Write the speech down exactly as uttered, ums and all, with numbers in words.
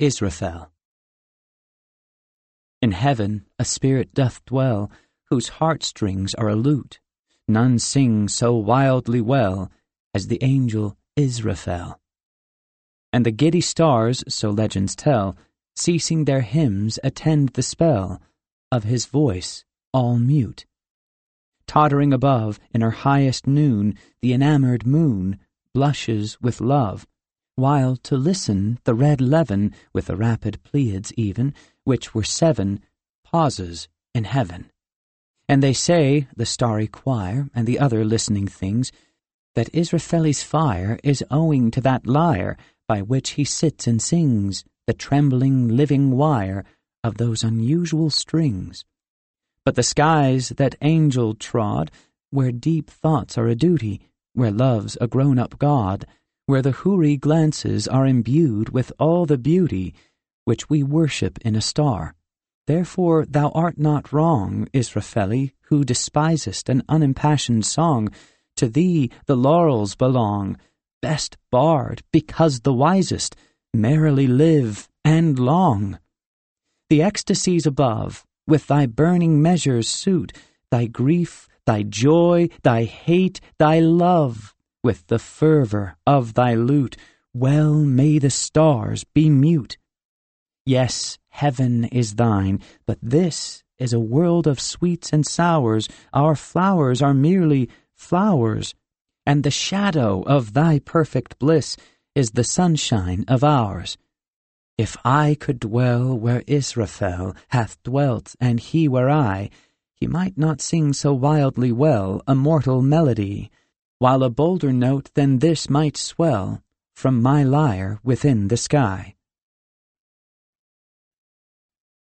Israfel. In heaven a spirit doth dwell, whose heartstrings are a lute. None sing so wildly well as the angel Israfel. And the giddy stars, so legends tell, ceasing their hymns attend the spell of his voice all mute. Tottering above, in her highest noon, the enamoured moon blushes with love, while to listen the red levin, with the rapid Pleiads even, which were seven, pauses in heaven. And they say, the starry choir and the other listening things, that Israfeli's fire is owing to that lyre by which he sits and sings the trembling living wire of those unusual strings. But the skies that angel trod, where deep thoughts are a duty, where love's a grown-up God, where the houri glances are imbued with all the beauty which we worship in a star. Therefore thou art not wrong, Israfeli, who despisest an unimpassioned song. To thee the laurels belong, best bard, because the wisest. Merrily live and long. The ecstasies above with thy burning measures suit, thy grief, thy joy, thy hate, thy love, with the fervour of thy lute. Well may the stars be mute. Yes, heaven is thine, but this is a world of sweets and sours. Our flowers are merely flowers, and the shadow of thy perfect bliss is the sunshine of ours. If I could dwell where Israfel hath dwelt, and he were I, he might not sing so wildly well a mortal melody, while a bolder note than this might swell from my lyre within the sky.